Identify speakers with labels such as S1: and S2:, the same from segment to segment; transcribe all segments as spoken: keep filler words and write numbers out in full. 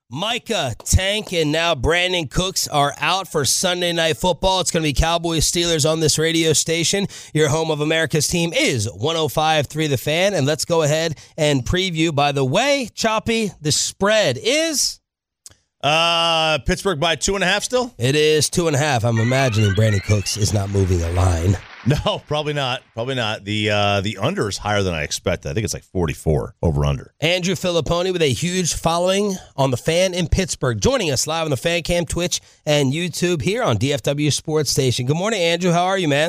S1: Micah, Tank, and now Brandon Cooks are out for Sunday Night Football. It's going to be Cowboys-Steelers on this radio station. Your home of America's team is one oh five point three The Fan. And let's go ahead and preview. By the way, Choppy, the spread is...
S2: Uh, Pittsburgh by two and a half still?
S1: It is two and a half. I'm imagining Brandon Cooks is not moving a line.
S2: No, probably not. Probably not. The uh, the under is higher than I expected. I think it's like forty-four over under.
S1: Andrew Filipponi with a huge following on The Fan in Pittsburgh, joining us live on the Fan Cam, Twitch, and YouTube here on D F W Sports Station. Good morning, Andrew. How are you, man?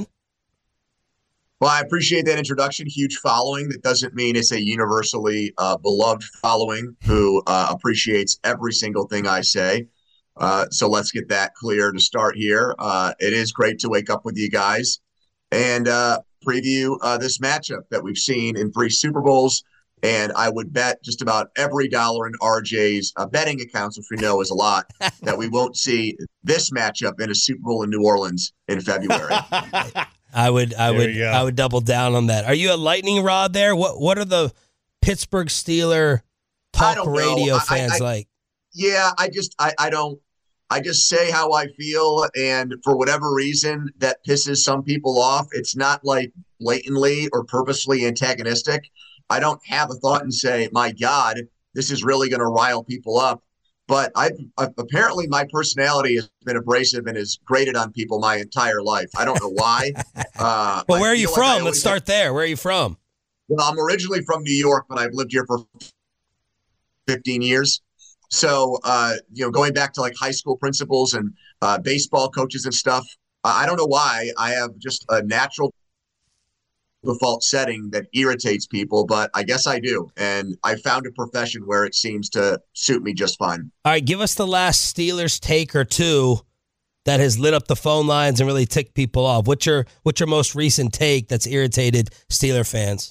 S3: Well, I appreciate that introduction. Huge following. That doesn't mean it's a universally uh, beloved following who uh, appreciates every single thing I say. Uh, so let's get that clear to start here. Uh, it is great to wake up with you guys and uh, preview uh, this matchup that we've seen in three Super Bowls. And I would bet just about every dollar in R J's uh, betting accounts, which we know is a lot, that we won't see this matchup in a Super Bowl in New Orleans in February.
S1: I would, I
S2: There
S1: would,
S2: you go.
S1: I would double down on that. Are you a lightning rod there? What, what are the Pittsburgh Steeler
S3: I
S1: talk
S3: don't know.
S1: radio
S3: I-
S1: fans
S3: I-
S1: like?
S3: Yeah, I just I, I don't I just say how I feel, and for whatever reason that pisses some people off. It's not like blatantly or purposely antagonistic. I don't have a thought and say, my God, this is really going to rile people up. But I apparently my personality has been abrasive and has grated on people my entire life. I don't know why. Uh,
S1: Well,
S3: I
S1: where are you
S3: feel like I
S1: from?
S3: always
S1: Let's start there. Where are you from?
S3: Well, I'm originally from New York, but I've lived here for fifteen years. So, uh, you know, going back to like high school principals and uh, baseball coaches and stuff, uh, I don't know why. I have just a natural default setting that irritates people, but I guess I do. And I found a profession where it seems to suit me just fine.
S1: All right, give us the last Steelers take or two that has lit up the phone lines and really ticked people off. What's your what's your most recent take that's irritated Steeler fans?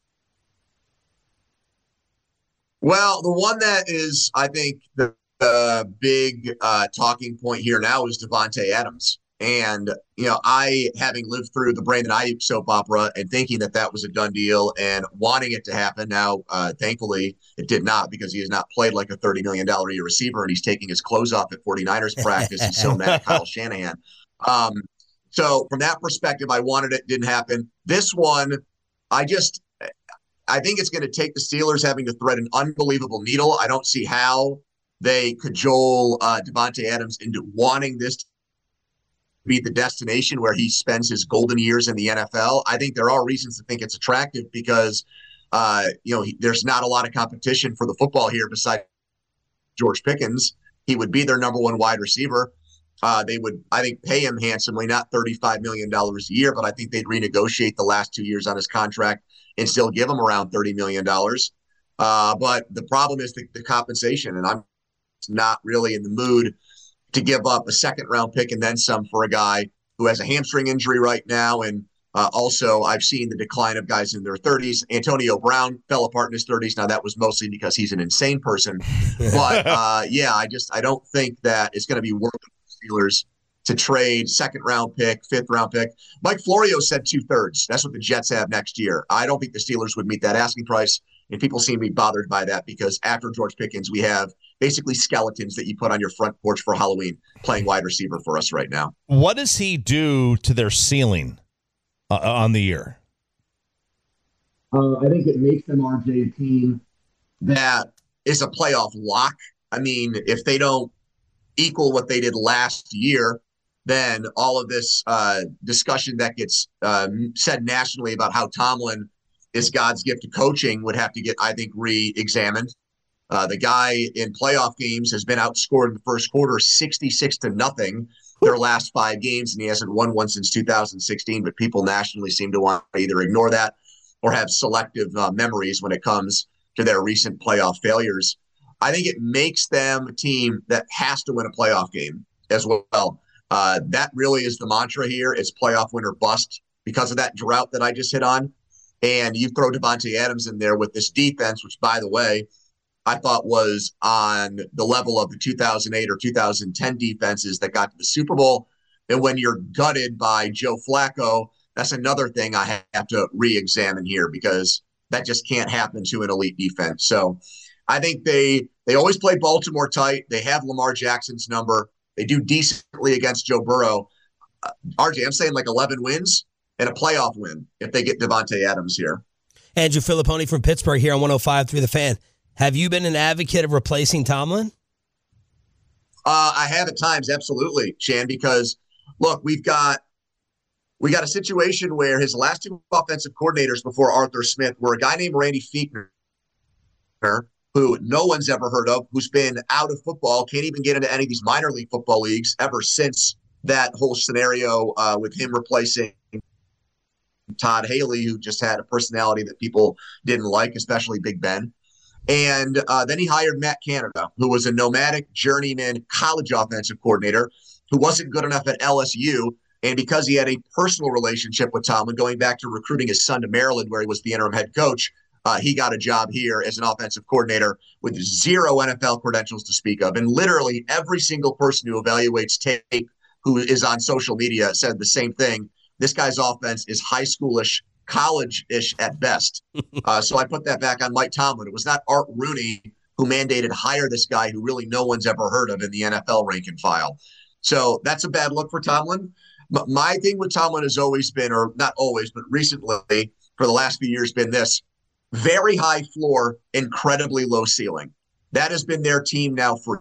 S3: Well, the one that is, I think, the uh, big uh, talking point here now is Davante Adams. And, you know, I, having lived through the Brandon Ayuk soap opera and thinking that that was a done deal and wanting it to happen, now, uh, thankfully, it did not, because he has not played like a thirty million dollars a year receiver, and he's taking his clothes off at 49ers practice. He's so mad at Kyle Shanahan. Um, so from that perspective, I wanted it, didn't happen. This one, I just... I think it's going to take the Steelers having to thread an unbelievable needle. I don't see how they cajole uh, Davante Adams into wanting this to be the destination where he spends his golden years in the N F L. I think there are reasons to think it's attractive because, uh, you know, he, there's not a lot of competition for the football here besides George Pickens. He would be their number one wide receiver. Uh, they would, I think, pay him handsomely, not thirty-five million dollars a year, but I think they'd renegotiate the last two years on his contract and still give him around thirty million dollars. Uh, but the problem is the, the compensation, and I'm not really in the mood to give up a second-round pick and then some for a guy who has a hamstring injury right now. And uh, also, I've seen the decline of guys in their thirties. Antonio Brown fell apart in his thirties. Now, that was mostly because he's an insane person. But, uh, yeah, I just I don't think that it's going to be worth it for the Steelers to trade second-round pick, fifth-round pick. Mike Florio said two-thirds. That's what the Jets have next year. I don't think the Steelers would meet that asking price, and people seem to be bothered by that because after George Pickens, we have basically skeletons that you put on your front porch for Halloween playing wide receiver for us right now.
S2: What does he do to their ceiling uh, on the year?
S3: Uh, I think it makes them, R J, a team that is a playoff lock. I mean, if they don't equal what they did last year, then all of this uh, discussion that gets um, said nationally about how Tomlin is God's gift to coaching would have to get, I think, re-examined. Uh, the guy in playoff games has been outscored in the first quarter sixty-six to nothing their last five games, and he hasn't won one since two thousand sixteen, but people nationally seem to want to either ignore that or have selective uh, memories when it comes to their recent playoff failures. I think it makes them a team that has to win a playoff game as well. Uh, that really is the mantra here. It's playoff win or bust because of that drought that I just hit on. And you throw Davante Adams in there with this defense, which, by the way, I thought was on the level of the two thousand eight or two thousand ten defenses that got to the Super Bowl. And when you're gutted by Joe Flacco, that's another thing I have to re-examine here because that just can't happen to an elite defense. So I think they they always play Baltimore tight. They have Lamar Jackson's number. They do decently against Joe Burrow. Uh, R J, I'm saying like eleven wins and a playoff win if they get Davante Adams here.
S1: Andrew Filipponi from Pittsburgh here on one oh five point three The Fan. Have you been an advocate of replacing Tomlin?
S3: Uh, I have at times, absolutely, Shan, because, look, we've got we got a situation where his last two offensive coordinators before Arthur Smith were a guy named Randy Fichtner, who no one's ever heard of, who's been out of football, can't even get into any of these minor league football leagues ever since that whole scenario uh, with him replacing Todd Haley, who just had a personality that people didn't like, especially Big Ben. And uh, then he hired Matt Canada, who was a nomadic journeyman college offensive coordinator who wasn't good enough at L S U. And because he had a personal relationship with Tomlin, going back to recruiting his son to Maryland, where he was the interim head coach, uh, he got a job here as an offensive coordinator with zero N F L credentials to speak of. And literally every single person who evaluates tape who is on social media said the same thing. This guy's offense is high schoolish, college-ish at best. Uh, so I put that back on Mike Tomlin. It was not Art Rooney who mandated hire this guy who really no one's ever heard of in the N F L rank and file. So that's a bad look for Tomlin. But my thing with Tomlin has always been, or not always, but recently for the last few years, been this: very high floor, incredibly low ceiling. That has been their team now for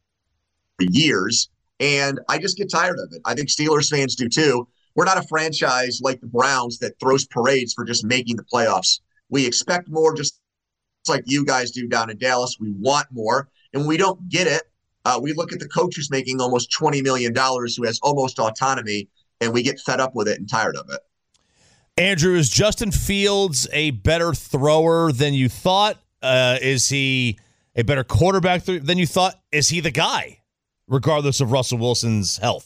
S3: years, and I just get tired of it. I think Steelers fans do too. We're not a franchise like the Browns that throws parades for just making the playoffs. We expect more, just like you guys do down in Dallas. We want more, and we don't get it. Uh, we look at the coach who's making almost twenty million dollars, who has almost autonomy, and we get fed up with it and tired of it.
S2: Andrew, is Justin Fields a better thrower than you thought? Uh, is he a better quarterback th- than you thought? Is he the guy, regardless of Russell Wilson's health?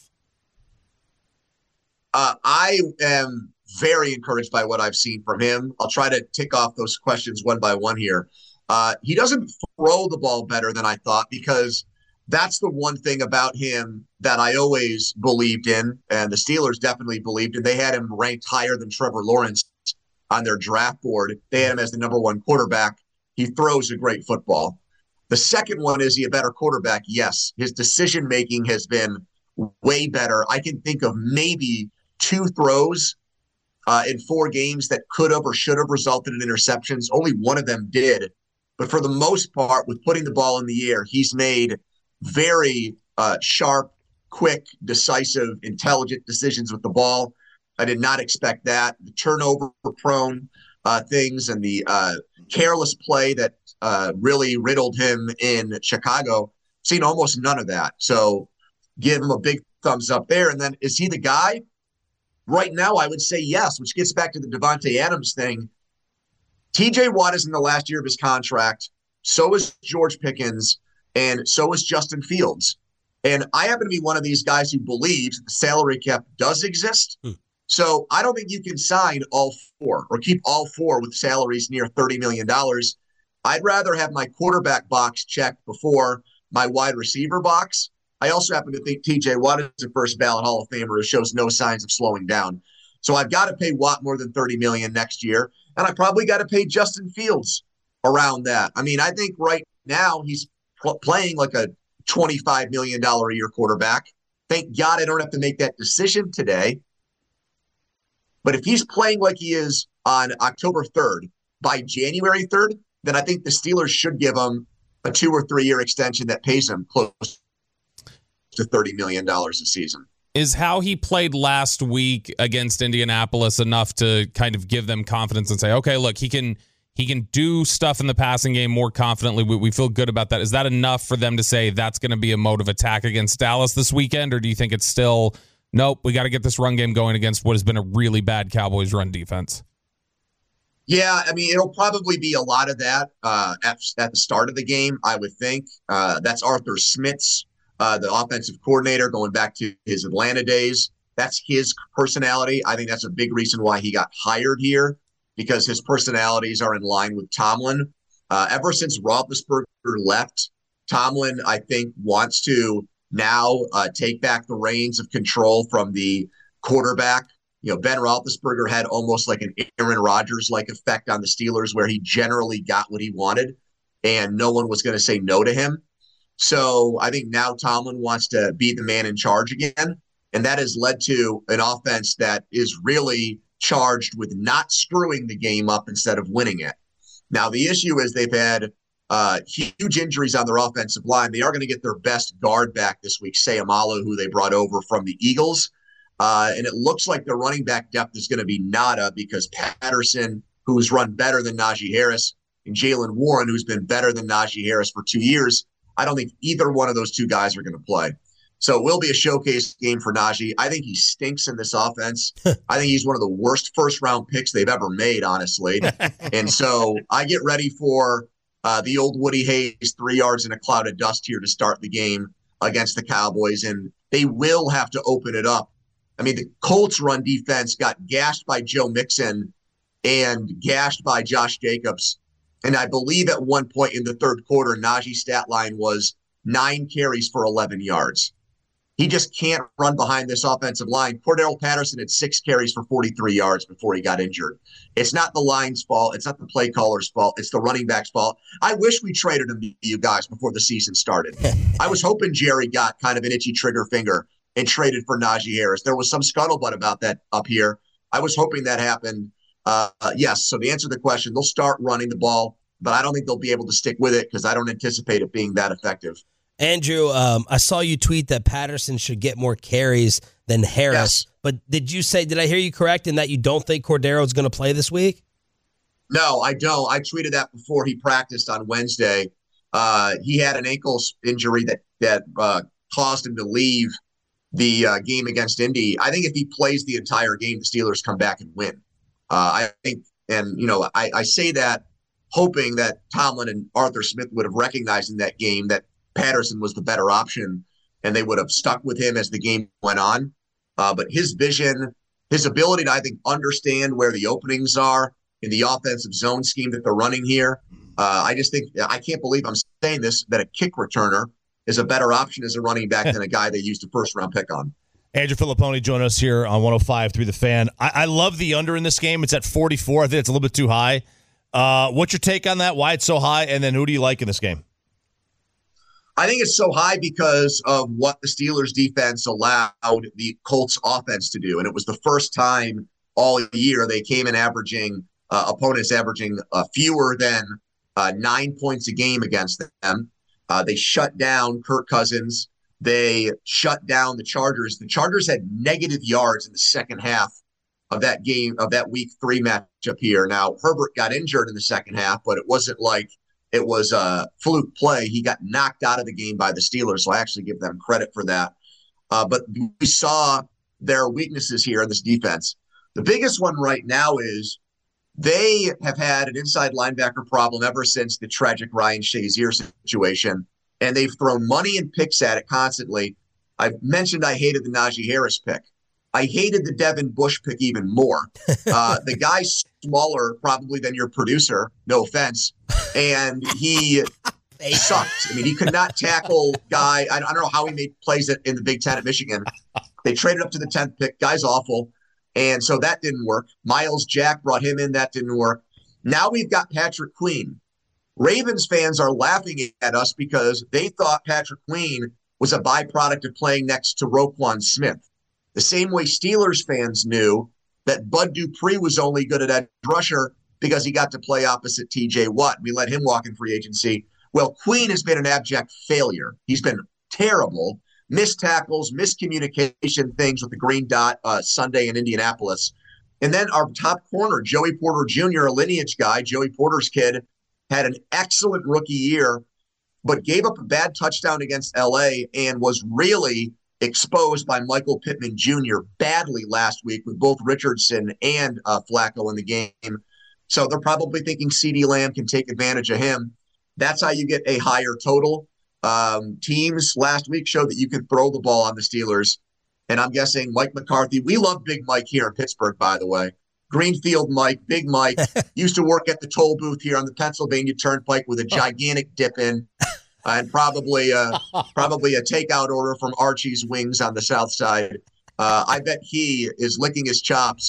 S3: Uh, I am very encouraged by what I've seen from him. I'll try to tick off those questions one by one here. Uh, he doesn't throw the ball better than I thought, because that's the one thing about him that I always believed in, and the Steelers definitely believed in. They had him ranked higher than Trevor Lawrence on their draft board. They had him as the number one quarterback. He throws a great football. The second one, is he a better quarterback? Yes. His decision-making has been way better. I can think of maybe two throws uh, in four games that could have or should have resulted in interceptions. Only one of them did. But for the most part, with putting the ball in the air, he's made very uh, sharp, quick, decisive, intelligent decisions with the ball. I did not expect that. The turnover-prone uh, things and the uh, careless play that uh, really riddled him in Chicago, seen almost none of that. So give him a big thumbs up there. And then, is he the guy? Right now, I would say yes, which gets back to the Davante Adams thing. T J Watt is in the last year of his contract. So is George Pickens, and so is Justin Fields. And I happen to be one of these guys who believes the salary cap does exist. Hmm. So I don't think you can sign all four or keep all four with salaries near thirty million dollars. I'd rather have my quarterback box checked before my wide receiver box. I also happen to think T J Watt is a first ballot Hall of Famer who shows no signs of slowing down. So I've got to pay Watt more than thirty million dollars next year, and I probably got to pay Justin Fields around that. I mean, I think right now he's pl- playing like a twenty-five million dollars a year quarterback. Thank God I don't have to make that decision today. But if he's playing like he is on October third, by January third, then I think the Steelers should give him a two or three year extension that pays him close to thirty million dollars a season.
S4: Is how he played last week against Indianapolis enough to kind of give them confidence and say, okay, look, he can he can do stuff in the passing game more confidently. We, we feel good about that. Is that enough for them to say that's going to be a mode of attack against Dallas this weekend? Or do you think it's still, nope, we got to get this run game going against what has been a really bad Cowboys run defense?
S3: Yeah, I mean, it'll probably be a lot of that uh, at, at the start of the game, I would think. Uh, that's Arthur Smith's Uh, the offensive coordinator, going back to his Atlanta days. That's his personality. I think that's a big reason why he got hired here, because his personalities are in line with Tomlin. Uh, ever since Roethlisberger left, Tomlin, I think, wants to now uh, take back the reins of control from the quarterback. You know, Ben Roethlisberger had almost like an Aaron Rodgers-like effect on the Steelers, where he generally got what he wanted. and no one was going to say no to him. So I think now Tomlin wants to be the man in charge again, and that has led to an offense that is really charged with not screwing the game up instead of winning it. Now, the issue is they've had uh, huge injuries on their offensive line. They are going to get their best guard back this week, Sayamalu, who they brought over from the Eagles. Uh, and it looks like their running back depth is going to be nada because Patterson, who's run better than Najee Harris, and Jaylen Warren, who's been better than Najee Harris for two years, I don't think either one of those two guys are going to play. So it will be a showcase game for Najee. I think he stinks in this offense. I think he's one of the worst first-round picks they've ever made, honestly. And so I get ready for uh, the old Woody Hayes three yards in a cloud of dust here to start the game against the Cowboys, and they will have to open it up. I mean, the Colts' run defense got gashed by Joe Mixon and gashed by Josh Jacobs. And I believe at one point in the third quarter, Najee's stat line was nine carries for eleven yards. He just can't run behind this offensive line. Cordero Patterson had six carries for forty-three yards before he got injured. It's not the line's fault. It's not the play caller's fault. It's the running back's fault. I wish we traded him to you guys before the season started. I was hoping Jerry got kind of an itchy trigger finger and traded for Najee Harris. There was some scuttlebutt about that up here. I was hoping that happened. Uh, uh, yes, so to answer the question, they'll start running the ball, but I don't think they'll be able to stick with it because I don't anticipate it being that effective.
S1: Andrew, um, I saw you tweet that Patterson should get more carries than Harris.
S3: Yes.
S1: But did you say, did I hear you correct in that you don't think Cordero is going to play this week?
S3: No, I don't. I tweeted that before he practiced on Wednesday. Uh, he had an ankle injury that, that uh, caused him to leave the uh, game against Indy. I think if he plays the entire game, the Steelers come back and win. Uh, I think, and, you know, I, I say that hoping that Tomlin and Arthur Smith would have recognized in that game that Patterson was the better option and they would have stuck with him as the game went on. Uh, but his vision, his ability to, I think, understand where the openings are in the offensive zone scheme that they're running here. Uh, I just think, I can't believe I'm saying this, that a kick returner is a better option as a running back than a guy they used a first round pick on.
S2: Andrew Filipponi joining us here on one oh five through the Fan. I, I love the under in this game. It's at forty-four. I think it's a little bit too high. Uh, what's your take on that? Why it's so high? And then who do you like in this game?
S3: I think it's so high because of what the Steelers defense allowed the Colts offense to do. And it was the first time all year they came in averaging, uh, opponents averaging uh, fewer than uh, nine points a game against them. Uh, they shut down Kirk Cousins. They shut down the Chargers. The Chargers had negative yards in the second half of that game, of that week three matchup here. Now, Herbert got injured in the second half, but it wasn't like it was a fluke play. He got knocked out of the game by the Steelers, so I actually give them credit for that. Uh, but we saw their weaknesses here in this defense. The biggest one right now is they have had an inside linebacker problem ever since the tragic Ryan Shazier situation, and they've thrown money and picks at it constantly. I've mentioned I hated the Najee Harris pick. I hated the Devin Bush pick even more. Uh, the guy's smaller probably than your producer, no offense, and he sucked. I mean, he could not tackle guy. I don't know how he made plays in the Big Ten at Michigan. They traded up to the tenth pick. Guy's awful. And so that didn't work. Miles Jack brought him in. That didn't work. Now we've got Patrick Queen. Ravens fans are laughing at us because they thought Patrick Queen was a byproduct of playing next to Roquan Smith. The same way Steelers fans knew that Bud Dupree was only good at edge rusher because he got to play opposite T J Watt. We let him walk in free agency. Well, Queen has been an abject failure. He's been terrible. Missed tackles, miscommunication things with the green dot uh, Sunday in Indianapolis. And then our top corner, Joey Porter Junior, a lineage guy, Joey Porter's kid, had an excellent rookie year, but gave up a bad touchdown against L A and was really exposed by Michael Pittman Junior badly last week with both Richardson and uh, Flacco in the game. So they're probably thinking CeeDee Lamb can take advantage of him. That's how you get a higher total. Um, teams last week showed that you can throw the ball on the Steelers. And I'm guessing Mike McCarthy, we love Big Mike here in Pittsburgh, by the way. Greenfield Mike, Big Mike, used to work at the toll booth here on the Pennsylvania Turnpike with a gigantic dip in uh, and probably, uh, probably a takeout order from Archie's Wings on the south side. Uh, I bet he is licking his chops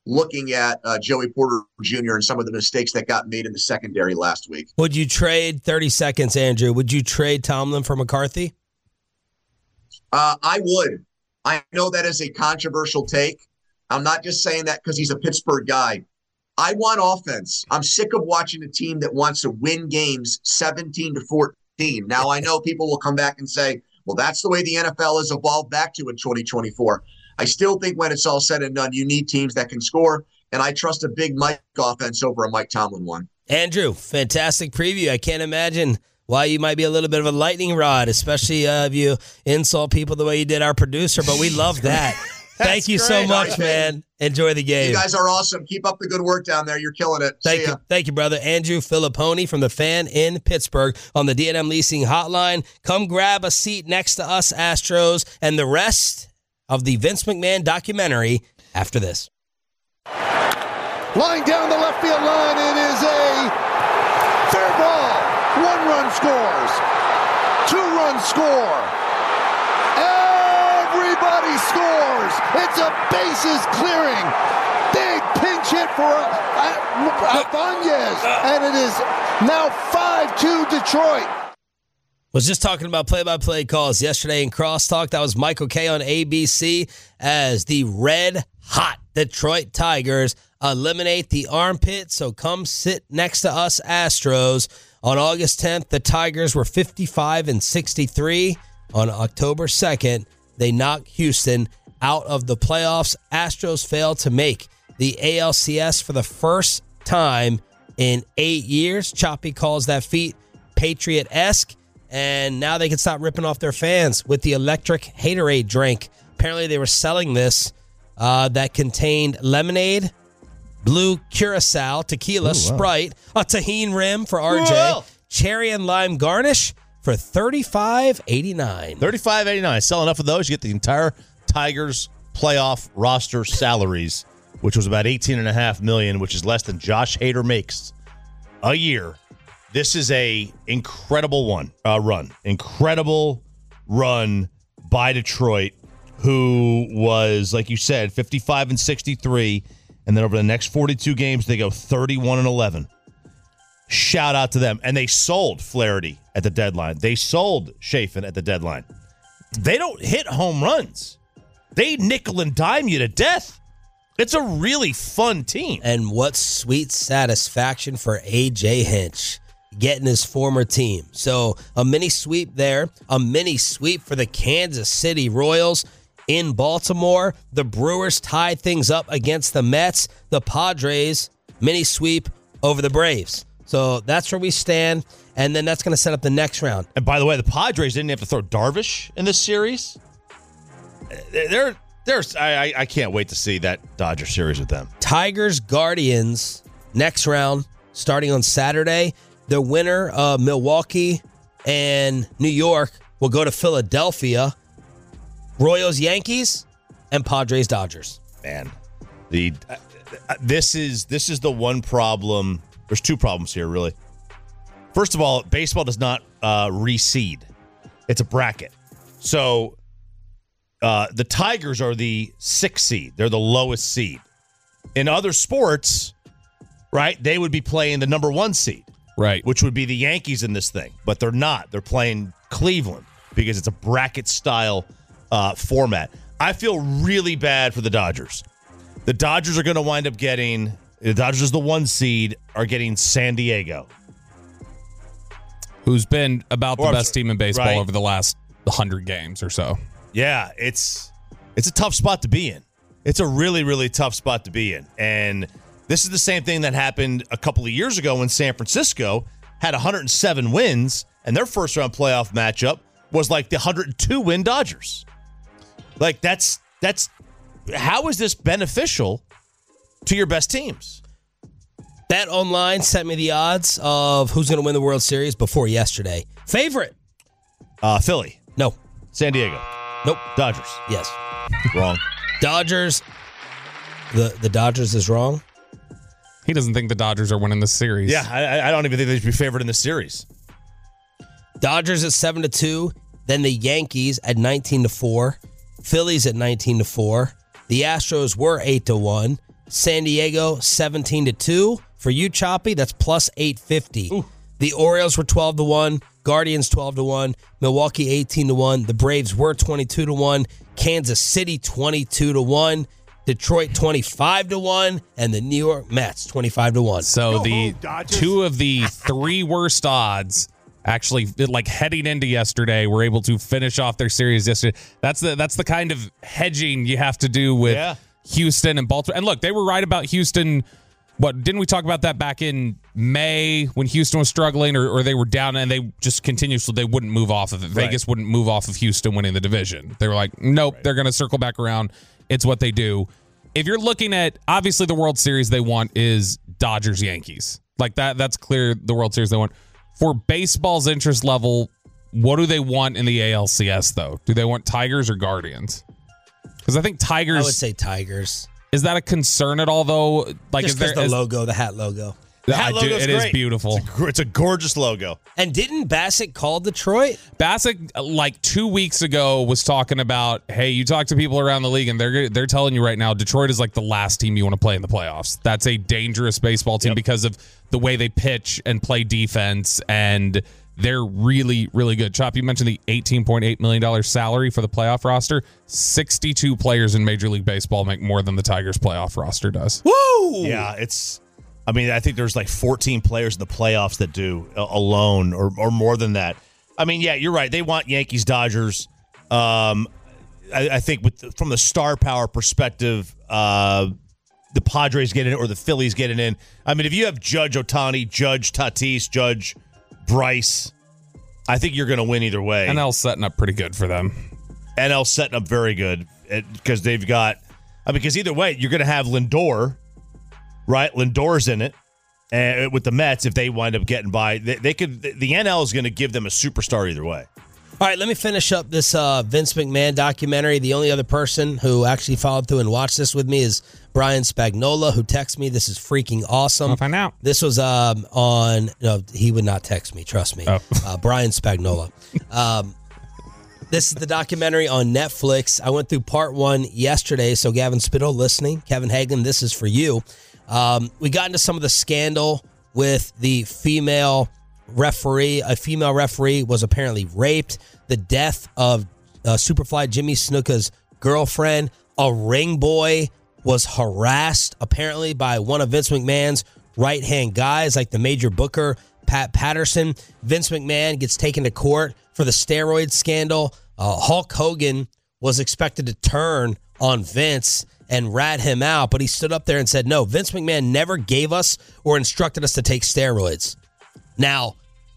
S3: looking at uh, Joey Porter Junior and some of the mistakes that got made in the secondary last week.
S1: Would you trade, thirty seconds, Andrew, would you trade Tomlin for McCarthy?
S3: Uh, I would. I know that is a controversial take. I'm not just saying that because he's a Pittsburgh guy. I want offense. I'm sick of watching a team that wants to win games seventeen to fourteen. Now, I know people will come back and say, well, that's the way the N F L has evolved back to in twenty twenty-four. I still think when it's all said and done, you need teams that can score, and I trust a big Mike offense over a Mike Tomlin one.
S1: Andrew, fantastic preview. I can't imagine why you might be a little bit of a lightning rod, especially uh, if you insult people the way you did our producer, but we love that. Thank you so much, right, man. Enjoy the game.
S3: You guys are awesome. Keep up the good work down there. You're killing it.
S1: Thank
S3: See ya.
S1: you. Thank you, brother. Andrew Filipponi from the Fan in Pittsburgh on the D and M Leasing Hotline. Come grab a seat next to us, Astros, and the rest of the Vince McMahon documentary after this.
S5: Line down the left field line. It is a fair ball. One run scores. Two run score. Everybody scores. It's a bases clearing. Big pinch hit for Ibanez. And it is now five two Detroit.
S1: Was just talking about play-by-play calls yesterday in Crosstalk. That was Michael Kay on A B C as the red-hot Detroit Tigers eliminate the armpit. So come sit next to us Astros. On August tenth, the Tigers were fifty-five and sixty-three. On October second, they knocked Houston out of the playoffs. Astros failed to make the A L C S for the first time in eight years. Choppy calls that feat Patriot-esque. And now they can stop ripping off their fans with the electric Haterade drink. Apparently they were selling this uh, that contained lemonade, blue Curacao, tequila, Ooh, wow. Sprite, a tahini rim for R J, Whoa. cherry and lime garnish for thirty-five eighty-nine.
S2: thirty-five eighty-nine. Sell enough of those, you get the entire Tigers playoff roster salaries, which was about eighteen point five million dollars, which is less than Josh Hader makes a year. This is a incredible one uh, run. Incredible run by Detroit, who was, like you said, fifty-five and sixty-three. And then over the next forty-two games, they go thirty-one and eleven. Shout out to them. And they sold Flaherty at the deadline. They sold Chafin at the deadline. They don't hit home runs. They nickel and dime you to death. It's a really fun team.
S1: And what sweet satisfaction for A J Hinch getting his former team. So a mini sweep there, a mini sweep for the Kansas City Royals in Baltimore. The Brewers tied things up against the Mets. The Padres mini sweep over the Braves. So that's where we stand, and then that's going to set up the next round.
S2: And by the way, the Padres didn't have to throw Darvish in this series. They're, they're, I, I can't wait to see that Dodger series with them.
S1: Tigers, Guardians, next round, starting on Saturday. The winner of Milwaukee and New York will go to Philadelphia. Royals, Yankees, and Padres, Dodgers.
S2: Man, the uh, this is this is the one problem. There's two problems here, really. First of all, baseball does not uh, reseed. It's a bracket. So uh, the Tigers are the sixth seed. They're the lowest seed. In other sports, right, they would be playing the number one seed.
S4: Right.
S2: Which would be the Yankees in this thing. But they're not. They're playing Cleveland because it's a bracket-style uh, format. I feel really bad for the Dodgers. The Dodgers are going to wind up getting, the Dodgers is the one seed, are getting San Diego.
S4: Who's been about the
S2: or,
S4: best team in baseball
S2: right.
S4: over the last one hundred games or so.
S2: Yeah, it's it's a tough spot to be in. It's a really, really tough spot to be in. And this is the same thing that happened a couple of years ago when San Francisco had one hundred seven wins, and their first-round playoff matchup was like the one hundred two win Dodgers. Like, that's that's how is this beneficial to your best teams?
S1: Bet Online sent me the odds of who's going to win the World Series before yesterday. Favorite?
S2: Uh, Philly.
S1: No.
S2: San Diego.
S1: Nope.
S2: Dodgers.
S1: Yes.
S2: Wrong.
S1: Dodgers. The the Dodgers is wrong.
S4: He doesn't think the Dodgers are winning the series.
S2: Yeah, I, I don't even think they should be favored in the series.
S1: Dodgers at seven to two. Then the Yankees at nineteen to four. Phillies at nineteen to four. The Astros were eight to one. San Diego seventeen to two. For you, Choppy, that's plus eight fifty.
S2: Ooh.
S1: The Orioles were twelve to one. Guardians twelve to one. Milwaukee eighteen to one. The Braves were twenty-two to one. Kansas City twenty-two to one. Detroit twenty-five to one. And the New York Mets twenty-five to one.
S4: So
S5: Go
S4: the
S5: home, Dodgers.
S4: two of the three worst odds actually, like heading into yesterday, were able to finish off their series yesterday. That's the that's the kind of hedging you have to do with
S2: Yeah.
S4: Houston and Baltimore. And look, they were right about Houston. What didn't we talk about that back in May when Houston was struggling, or, or they were down and they just continuously they wouldn't move off of it.
S2: Right.
S4: Vegas wouldn't move off of Houston winning the division. They were like, nope,
S2: Right.
S4: they're going to circle back around. It's what they do. If you're looking at, obviously the World Series they want is Dodgers Yankees. Like that that's clear, the World Series they want. For baseball's interest level, what do they want in the A L C S though? Do they want Tigers or Guardians? Because I think Tigers
S1: I would say Tigers.
S4: is that a concern at all though? Like
S1: Just
S4: is there
S1: because the
S4: is-
S1: logo, the hat logo.
S2: The
S4: I
S2: hat
S4: do-
S2: logo's
S4: it is
S2: great.
S4: beautiful.
S2: It's a, gr- it's a gorgeous logo.
S1: And didn't Bassett call Detroit?
S4: Bassick, like two weeks ago, was talking about, hey, you talk to people around the league, and they're they're telling you right now, Detroit is like the last team you want to play in the playoffs. That's a dangerous baseball team
S2: Yep.
S4: because of the way they pitch and play defense, and they're really, really good. Chop, you mentioned the eighteen point eight million dollars salary for the playoff roster. sixty-two players in Major League Baseball make more than the Tigers playoff roster does.
S1: Woo!
S2: Yeah, it's. I mean, I think there's like fourteen players in the playoffs that do uh, alone, or or more than that. I mean, yeah, you're right. They want Yankees, Dodgers. Um, I, I think with the, from the star power perspective, uh, the Padres get in, or the Phillies getting in. I mean, if you have Judge Ohtani, Judge Tatis, Judge Bryce, I think you're going to win either way.
S4: N L's setting up pretty good for them.
S2: N L setting up very good because they've got. I mean, because either way, you're going to have Lindor. Right, Lindor's in it, and with the Mets, if they wind up getting by, they, they could. The N L is going to give them a superstar either way.
S1: All right, let me finish up this uh, Vince McMahon documentary. The only other person who actually followed through and watched this with me is Brian Spagnola, who texted me. This is freaking awesome.
S4: I'll find out.
S1: This was um, on. No, he would not text me. Trust me.
S4: Oh.
S1: Uh, Brian Spagnola. Um, this is the documentary on Netflix. I went through part one yesterday. So Gavin Spittle listening, Kevin Hagan, this is for you. Um, we got into some of the scandal with the female referee. A female referee was apparently raped. The death of uh, Superfly Jimmy Snuka's girlfriend. A ring boy was harassed apparently by one of Vince McMahon's right-hand guys, like the major booker, Pat Patterson. Vince McMahon gets taken to court for the steroid scandal. Uh, Hulk Hogan was expected to turn on Vince and rat him out, but he stood up there and said, no, Vince McMahon never gave us or instructed us to take steroids. Now,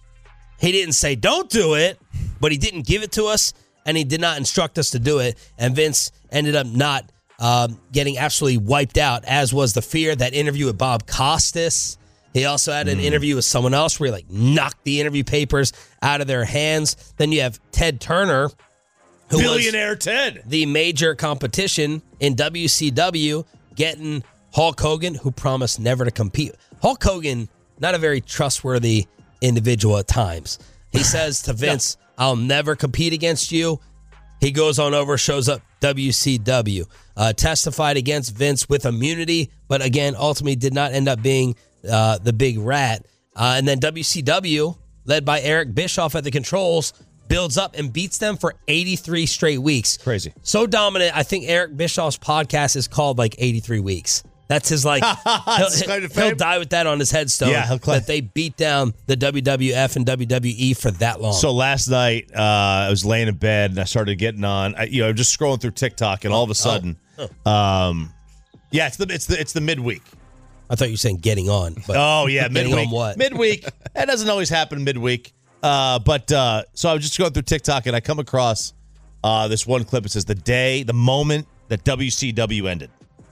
S1: he didn't say don't do it, but he didn't give it to us, and he did not instruct us to do it, and Vince ended up not um, getting absolutely wiped out, as was the fear. That interview with Bob Costas. He also had an mm. interview with someone else where he like knocked the interview papers out of their hands. Then you have Ted Turner, who
S2: Billionaire Ted.
S1: The major competition in W C W, getting Hulk Hogan, who promised never to compete. Hulk Hogan, not a very trustworthy individual at times. He says to Vince, no. I'll never compete against you. He goes on over, shows up W C W. Uh, testified against Vince with immunity, but again, ultimately did not end up being uh, the big rat. Uh, and then W C W, led by Eric Bischoff at the controls, builds up and beats them for eighty-three straight weeks.
S2: Crazy.
S1: So dominant, I think Eric Bischoff's podcast is called like eighty-three weeks. That's his like, he'll,
S2: kind of
S1: he'll die with that on his headstone.
S2: Yeah, he'll cl-
S1: that they beat down the W W F and W W E for that long.
S2: So last night, uh, I was laying in bed and I started getting on. I, you know, just scrolling through TikTok, and all of a sudden, oh. Oh. um, yeah, it's the it's the it's the midweek.
S1: I thought you were saying getting on. But
S2: oh yeah,
S1: getting
S2: midweek.
S1: on what?
S2: Midweek. That doesn't always happen midweek. Uh, but uh, so I was just going through TikTok and I come across uh, this one clip. It says the day, the moment that W C W ended.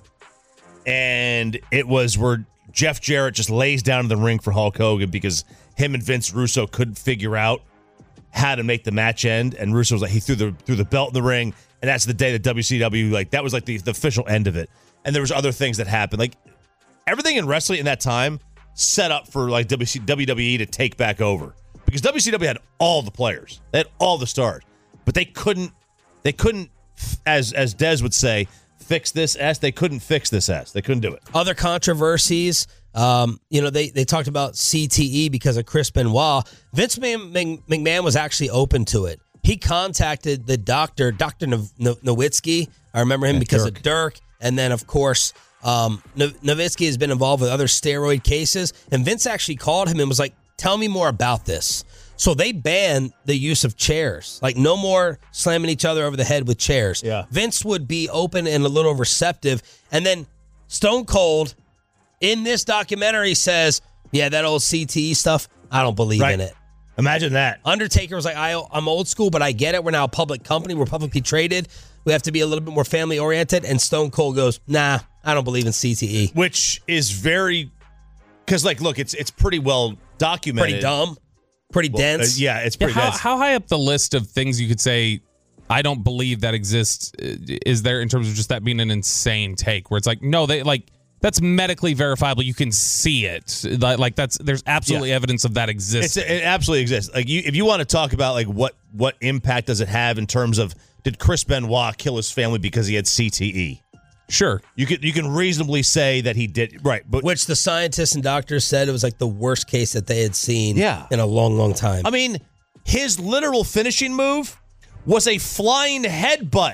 S2: And it was where Jeff Jarrett just lays down in the ring for Hulk Hogan because him and Vince Russo couldn't figure out how to make the match end. And Russo was like, he threw the threw the belt in the ring. And that's the day that W C W, like, that was like the, the official end of it. And there was other things that happened. Like, everything in wrestling in that time set up for, like, W W E to take back over. Because W C W had all the players. They had all the stars. But they couldn't, they couldn't, as as Dez would say, fix this S. They couldn't fix this S. They couldn't do it.
S1: Other controversies, um, you know, they, they talked about C T E because of Chris Benoit. Vince McMahon was actually open to it. He contacted the doctor, Doctor Nowitzki. I remember him
S2: yeah,
S1: because
S2: Dirk.
S1: of Dirk. And then, of course, um, Nowitzki has been involved with other steroid cases. And Vince actually called him and was like, tell me more about this. So they banned the use of chairs. Like, no more slamming each other over the head with chairs.
S2: Yeah.
S1: Vince would be open and a little receptive. And then Stone Cold, in this documentary, says, yeah, that old C T E stuff, I don't believe
S2: Right.
S1: in it.
S2: Imagine that.
S1: Undertaker was like, I, I'm old school, but I get it. We're now a public company. We're publicly traded. We have to be a little bit more family-oriented. And Stone Cold goes, nah, I don't believe in C T E.
S2: Which is very... Because, like, look, it's it's pretty well documented.
S1: Pretty dumb. Pretty
S2: Well,
S1: dense.
S2: uh, yeah, it's
S4: Yeah,
S2: pretty
S4: how,
S2: dense.
S4: how high up the list of things you could say, I don't believe that exists, uh, is there in terms of just that being an insane take? Where it's like, no, they like... That's medically verifiable. You can see it. Like, like that's there's absolutely
S2: Yeah.
S4: evidence of that
S2: It's,
S4: existing.
S2: it absolutely exists. Like, you, if you want to talk about like what what impact does it have in terms of did Chris Benoit kill his family because he had C T E?
S4: Sure.
S2: You can you can reasonably say that he did, right? But
S1: Which the scientists and doctors said it was like the worst case that they had seen
S2: Yeah.
S1: in a long, long time.
S2: I mean, his literal finishing move was a flying headbutt.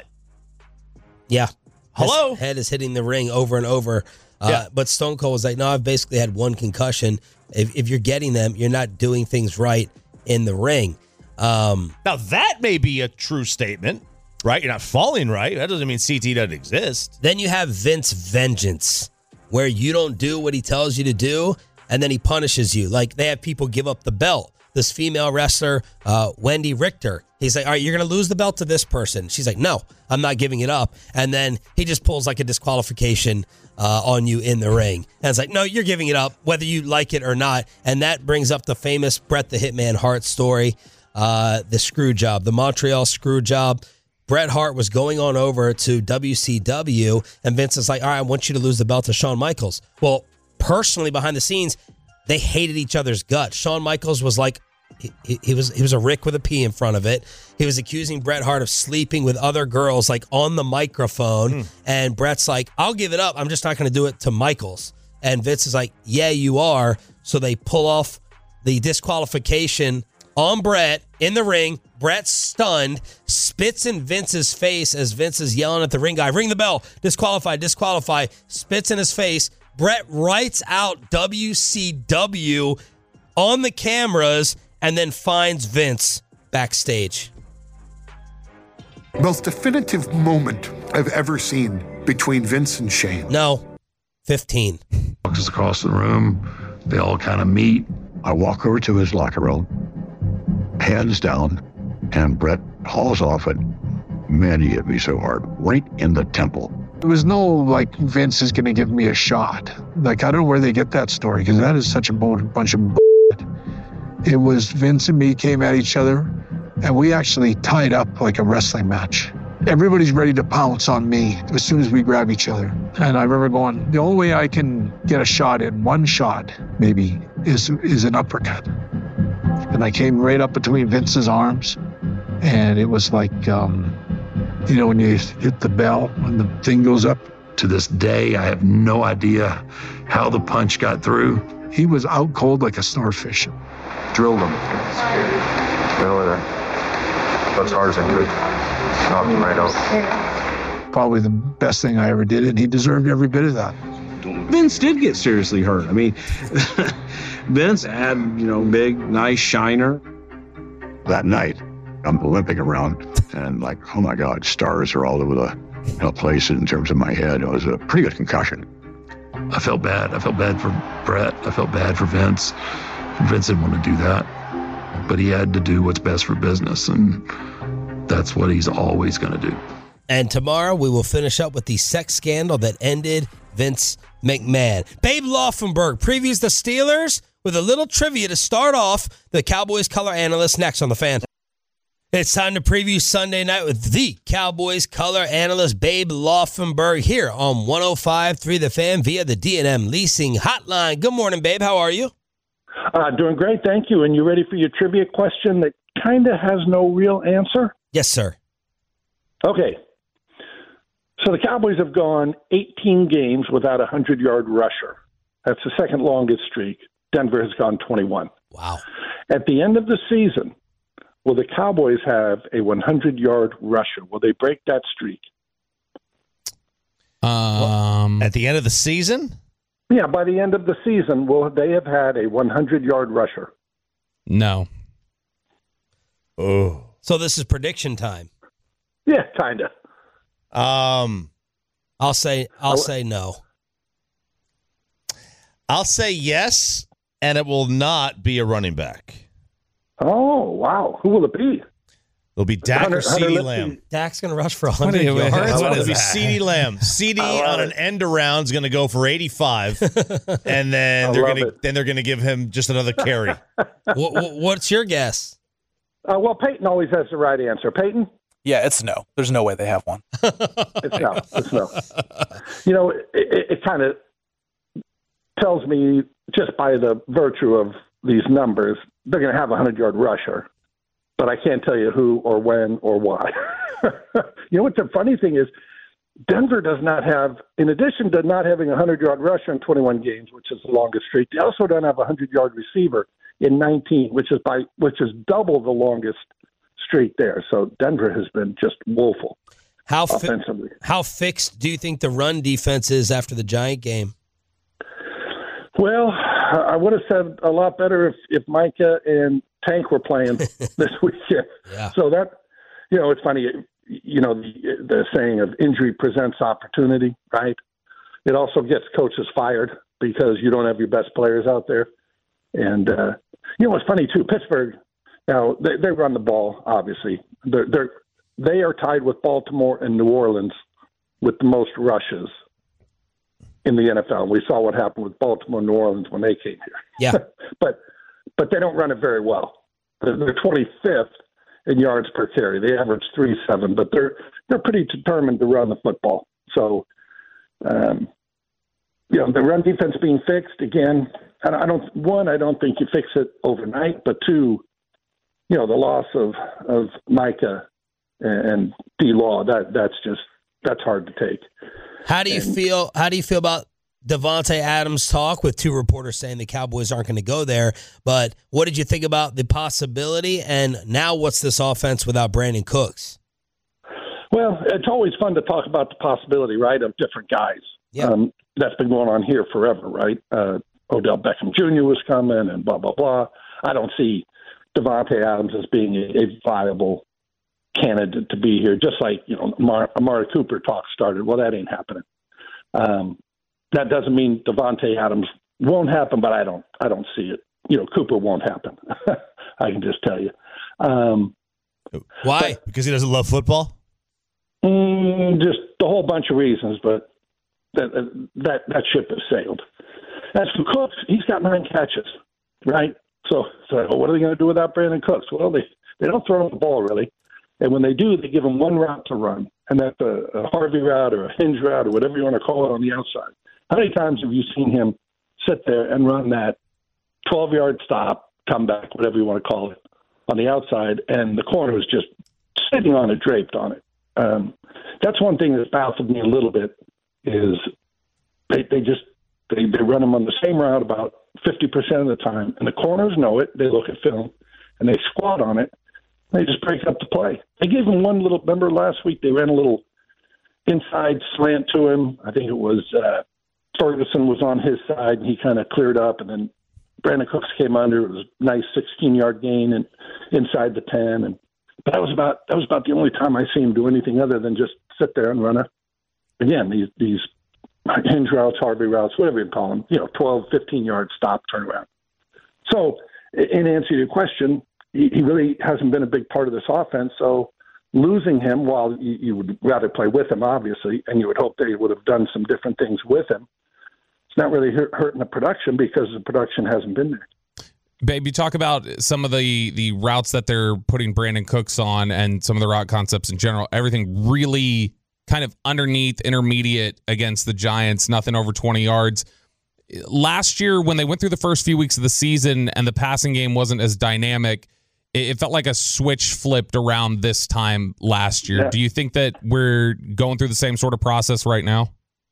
S1: yeah.
S2: Hello?
S1: His head is hitting the ring over and over. Uh,
S2: Yeah.
S1: But Stone Cold was like, no, I've basically had one concussion. If, if you're getting them, you're not doing things right in the ring. Um,
S2: Now that may be a true statement, right? You're not falling right. That doesn't mean C T E doesn't exist.
S1: then you have Vince Vengeance, where you don't do what he tells you to do, and then he punishes you. Like, they have people give up the belt. This female wrestler, uh, Wendy Richter, he's like, all right, you're going to lose the belt to this person. She's like, no, I'm not giving it up. And then he just pulls like a disqualification uh, on you in the ring. And it's like, no, you're giving it up, whether you like it or not. And that brings up the famous Bret the Hitman Hart story, uh, the screw job, the Montreal screw job. Bret Hart was going on over to W C W, and Vince is like, all right, I want you to lose the belt to Shawn Michaels. Well, personally, behind the scenes, they hated each other's guts. Shawn Michaels was like, he, he, he was he was a Rick with a P in front of it. He was accusing Bret Hart of sleeping with other girls, like on the microphone. Mm. And Bret's like, I'll give it up. I'm just not going to do it to Michaels. And Vince is like, yeah, you are. So they pull off the disqualification on Bret in the ring. Bret's stunned, spits in Vince's face as Vince is yelling at the ring guy, ring the bell, disqualify, disqualify, spits in his face. Bret writes out W C W on the cameras and then finds Vince backstage.
S6: Most definitive moment I've ever seen between Vince and Shane.
S1: No, fifteen.
S7: Walks across the room. They all kind of meet.
S8: I walk over to his locker room, hands down, and Bret hauls off it. Man, he hit me so hard, right in the temple.
S9: There was no, like, Vince is going to give me a shot. Like, I don't know where they get that story, because that is such a bunch of bullshit. It was Vince and me came at each other, and we actually tied up like a wrestling match. Everybody's ready to pounce on me as soon as we grab each other. And I remember going, the only way I can get a shot in, one shot maybe, is is an uppercut. And I came right up between Vince's arms, and it was like, um, you know, when you hit the bell, when the thing goes up.
S7: To this day, I have no idea how the punch got through.
S9: He was out cold like a starfish.
S10: Drilled him. Really there. As hard as I could. Knocked him right out.
S9: Probably the best thing I ever did, and he deserved every bit of that.
S11: Vince did get seriously hurt. I mean, Vince had, you know, big, nice shiner.
S8: That night, I'm limping around, and like, oh my God, stars are all over the you know, place in terms of my head. It was a pretty good concussion.
S7: I felt bad. I felt bad for Bret. I felt bad for Vince. Vince didn't want to do that, but he had to do what's best for business, and that's what he's always going to do.
S1: And tomorrow we will finish up with the sex scandal that ended Vince McMahon. Babe Laufenberg previews the Steelers with a little trivia to start off. The Cowboys color analyst next on The Fan. It's time to preview Sunday night with the Cowboys color analyst, Babe Laufenberg, here on one oh five point three The Fan via the D and M Leasing Hotline. Good morning, Babe. How are you?
S12: Uh, doing great, thank you. And you ready for your trivia question that kind of has no real answer?
S1: Yes, sir.
S12: Okay. So the Cowboys have gone eighteen games without a hundred-yard rusher. That's the second longest streak. Denver has gone twenty-one.
S1: Wow.
S12: At the end of the season, will the Cowboys have a hundred-yard rusher? Will they break that streak?
S4: Um,
S2: At the end of the season?
S12: Yeah, by the end of the season, will they have had a hundred-yard rusher?
S4: No.
S2: Oh.
S1: So this is prediction time.
S12: Yeah, kind of.
S2: Um,
S1: I'll say I'll say no.
S2: I'll say yes, and it will not be a running back.
S12: Oh, wow. Who will it be?
S2: It'll be Dak
S12: Hunter-
S2: or CeeDee
S12: Hunter
S2: Lamb.
S1: Dak's going to rush for one hundred
S4: What are you-
S1: yards.
S2: It'll
S1: What
S2: be
S1: is that?
S2: CeeDee Lamb. CeeDee on an end around is going to go for eighty-five, and then
S12: I
S2: they're
S12: love
S2: going to
S12: it.
S2: then they're going to give him just another carry.
S1: What, what- what's your guess?
S12: Uh, well, Peyton always has the right answer. Peyton?
S13: Yeah, it's no. There's no way they have one.
S12: It's no. It's no. You know, it, it, it kind of tells me just by the virtue of these numbers, they're going to have a hundred-yard rusher, but I can't tell you who or when or why. You know what the funny thing is? Denver does not have, in addition to not having a hundred-yard rusher in twenty-one games, which is the longest streak, they also don't have a hundred-yard receiver in nineteen, which is by which is double the longest streak there. So Denver has been just woeful
S1: How fi-
S12: offensively.
S1: how fixed do you think the run defense is after the Giant game?
S12: Well, I would have said a lot better if, if Micah and Tank were playing this weekend.
S1: Yeah.
S12: So that, you know, it's funny, you know, the, the saying of injury presents opportunity, right? It also gets coaches fired because you don't have your best players out there. And, uh, you know, it's funny, too. Pittsburgh, now, they, they run the ball, obviously. They're, they're, they are tied with Baltimore and New Orleans with the most rushes in the N F L. We saw what happened with Baltimore and New Orleans when they came here.
S1: Yeah.
S12: but but they don't run it very well. They're, they're twenty-fifth in yards per carry. They average three seven, but they're they're pretty determined to run the football. So, um, you know, the run defense being fixed again. And I don't one, I don't think you fix it overnight, but two, you know, the loss of of Micah and D. Law, that that's just that's hard to take.
S1: How do you
S12: And-
S1: feel? How do you feel about Devontae Adams' talk with two reporters saying the Cowboys aren't going to go there? But what did you think about the possibility? And now, what's this offense without Brandon Cooks?
S12: Well, it's always fun to talk about the possibility, right, of different guys.
S1: Yeah.
S12: Um, that's been going on here forever, right? Uh, Odell Beckham Junior was coming and blah, blah, blah. I don't see Devontae Adams as being a, a viable candidate to be here, just like, you know, Amari, Amari Cooper talk started. Well, that ain't happening. Um, that doesn't mean Devontae Adams won't happen, but I don't I don't see it. You know, Cooper won't happen. I can just tell you. Um,
S1: Why?
S2: Because he doesn't love football?
S12: Mm, just a whole bunch of reasons, but that that that ship has sailed. As for Cooks, he's got nine catches, right? So, so well, what are they going to do without Brandon Cooks? Well, they, they don't throw him the ball, really. And when they do, they give him one route to run, and that's a, a Harvey route or a hinge route or whatever you want to call it on the outside. How many times have you seen him sit there and run that twelve-yard stop, comeback, whatever you want to call it, on the outside, and the corner is just sitting on it, draped on it? Um, that's one thing that's baffled me a little bit is they, they just they, they run him on the same route about fifty percent of the time, and the corners know it. They look at film, and they squat on it. They just break up the play. They gave him one little – remember last week they ran a little inside slant to him. I think it was uh, Ferguson was on his side, and he kind of cleared up, and then Brandon Cooks came under. It was a nice sixteen-yard gain and inside the ten. And but that was about that was about the only time I see him do anything other than just sit there and run a again these these hinge routes, Harvey routes, whatever you call them. You know, twelve, fifteen-yard stop turnaround. So, in answer to your question, he, he really hasn't been a big part of this offense. So, losing him, while you, you would rather play with him, obviously, and you would hope they would have done some different things with him, it's not really hurt, hurting the production because the production hasn't been there.
S4: Babe, you talk about some of the, the routes that they're putting Brandon Cooks on and some of the route concepts in general. Everything really kind of underneath, intermediate against the Giants, nothing over twenty yards. Last year, when they went through the first few weeks of the season and the passing game wasn't as dynamic, it, it felt like a switch flipped around this time last year.
S12: Yeah.
S4: Do you think that we're going through the same sort of process right now?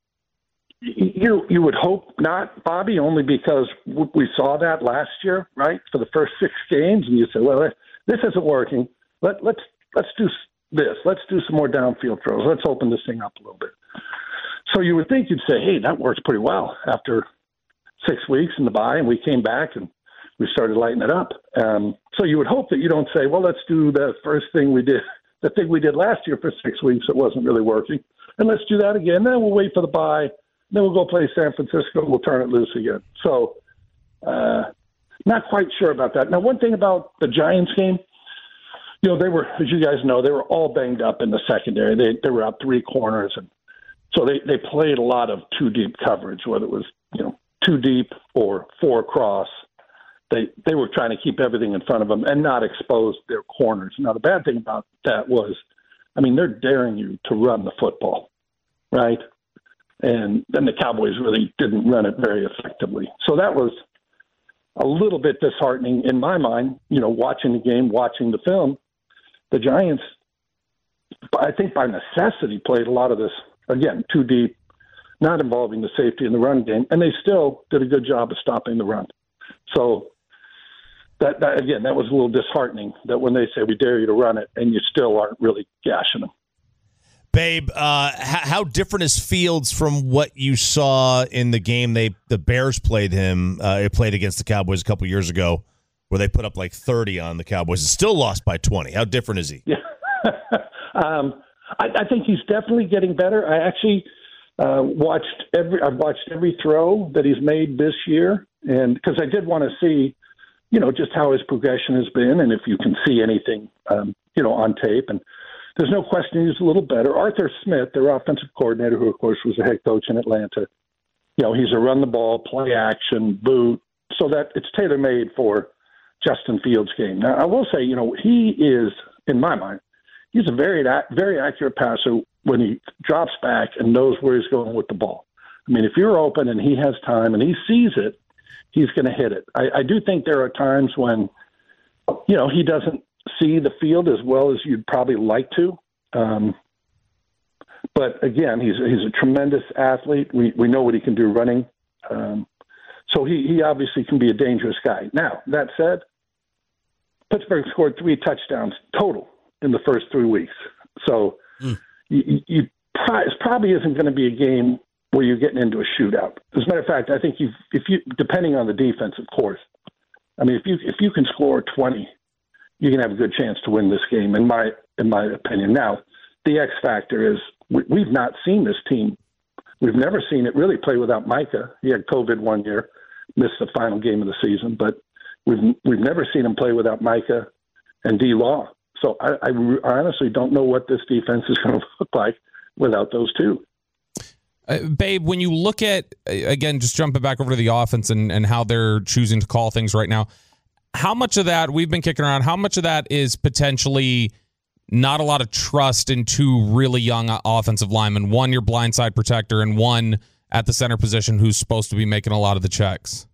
S12: You you would hope not, Bobby, only because we saw that last year, right? For the first six games, and you say, well, this isn't working. Let let's let's do this. Let's do some more downfield throws. Let's open this thing up a little bit. So you would think you'd say, hey, that works pretty well after six weeks in the bye, and we came back and we started lighting it up. Um, so you would hope that you don't say, well, let's do the first thing we did, the thing we did last year for six weeks that wasn't really working, and let's do that again. Then we'll wait for the bye. Then we'll go play San Francisco. We'll turn it loose again. So uh, not quite sure about that. Now, one thing about the Giants game, you know, they were, as you guys know, they were all banged up in the secondary. They they were out three corners, and so they, they played a lot of two deep coverage, whether it was, you know, two deep or four across. They they were trying to keep everything in front of them and not expose their corners. Now, the bad thing about that was, I mean, they're daring you to run the football, right? And then the Cowboys really didn't run it very effectively. So that was a little bit disheartening in my mind, you know, watching the game, watching the film. The Giants, I think by necessity, played a lot of this, again, too deep, not involving the safety in the run game, and they still did a good job of stopping the run. So that, that again, that was a little disheartening that when they say we dare you to run it and you still aren't really gashing them.
S2: Babe, uh, how, how different is Fields from what you saw in the game they the Bears played him? Uh, it played against the Cowboys a couple years ago, where they put up like thirty on the Cowboys and still lost by twenty. How different is he?
S12: Yeah, um, I, I think he's definitely getting better. I actually uh, watched every I've watched every throw that he's made this year, and because I did want to see, you know, just how his progression has been, and if you can see anything, um, you know, on tape. And there's no question he's a little better. Arthur Smith, their offensive coordinator, who, of course, was the head coach in Atlanta, you know, he's a run-the-ball, play-action, boot, so that it's tailor-made for Justin Fields' game. Now, I will say, you know, he is, in my mind, he's a very, very accurate passer when he drops back and knows where he's going with the ball. I mean, if you're open and he has time and he sees it, he's going to hit it. I, I do think there are times when, you know, he doesn't see the field as well as you'd probably like to. Um, but again, he's he's a tremendous athlete. We we know what he can do running. Um, so he, he obviously can be a dangerous guy. Now, that said, Pittsburgh scored three touchdowns total in the first three weeks. So mm. you, you probably, it probably isn't going to be a game where you're getting into a shootout. As a matter of fact, I think you if you depending on the defense, of course. I mean, if you if you can score twenty, you can have a good chance to win this game, in my in my opinion. Now, the X factor is we, we've not seen this team. We've never seen it really play without Micah. He had COVID one year, missed the final game of the season, but we've we've never seen him play without Micah and D. Law. So I, I, I honestly don't know what this defense is going to look like without those two.
S4: Uh, Babe, when you look at, again, just jumping back over to the offense and, and how they're choosing to call things right now, how much of that, we've been kicking around, how much of that is potentially not a lot of trust in two really young offensive linemen, one your blindside protector and one at the center position who's supposed to be making a lot of the checks?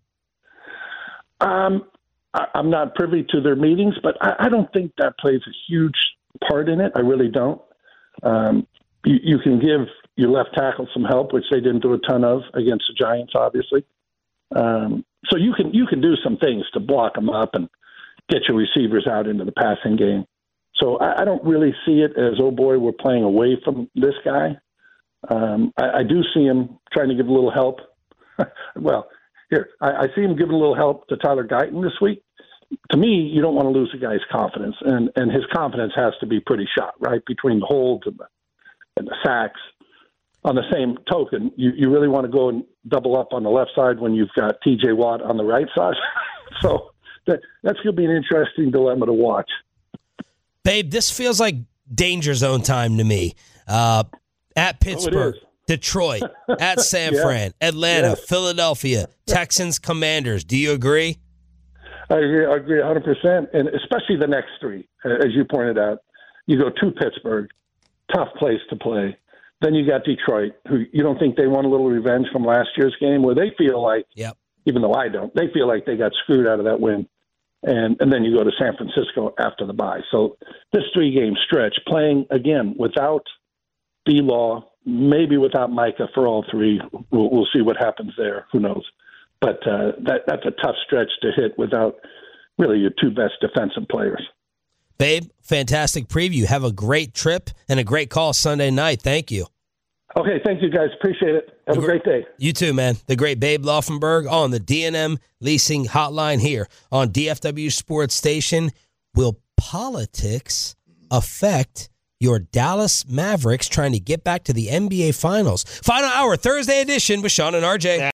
S12: Um, I, I'm not privy to their meetings, but I, I don't think that plays a huge part in it. I really don't. Um, you, you can give your left tackle some help, which they didn't do a ton of against the Giants, obviously. Um, so you can you can do some things to block them up and get your receivers out into the passing game. So I, I don't really see it as, oh boy, we're playing away from this guy. Um, I, I do see him trying to give a little help. well, here, I, I see him giving a little help to Tyler Guyton this week. To me, you don't want to lose a guy's confidence, and, and his confidence has to be pretty shot, right, between the holds and the, and the sacks. On the same token, you, you really want to go and double up on the left side when you've got T J Watt on the right side. so that that's going to be an interesting dilemma to watch.
S1: Babe, this feels like danger zone time to me. Uh, at Pittsburgh, oh, Detroit, at San yeah. Fran, Atlanta, yeah. Philadelphia, Texans, Commanders. Do you agree?
S12: I agree. I agree one hundred percent, and especially the next three, as you pointed out. You go to Pittsburgh, tough place to play. Then you got Detroit, who you don't think they want a little revenge from last year's game, where they feel like,
S1: yep.
S12: even though I don't, they feel like they got screwed out of that win. and and then you go to San Francisco after the bye. So this three-game stretch, playing again without D-Law, maybe without Micah for all three. We'll, we'll see what happens there. Who knows? But uh, that that's a tough stretch to hit without really your two best defensive players.
S1: Babe, fantastic preview. Have a great trip and a great call Sunday night. Thank you.
S12: Okay, thank you guys. Appreciate it. Have a great day.
S1: You too, man. The great Babe Laufenberg on the D and M Leasing Hotline here on D F W Sports Station. Will politics affect your Dallas Mavericks trying to get back to the N B A Finals? Final hour, Thursday edition with Sean and R J.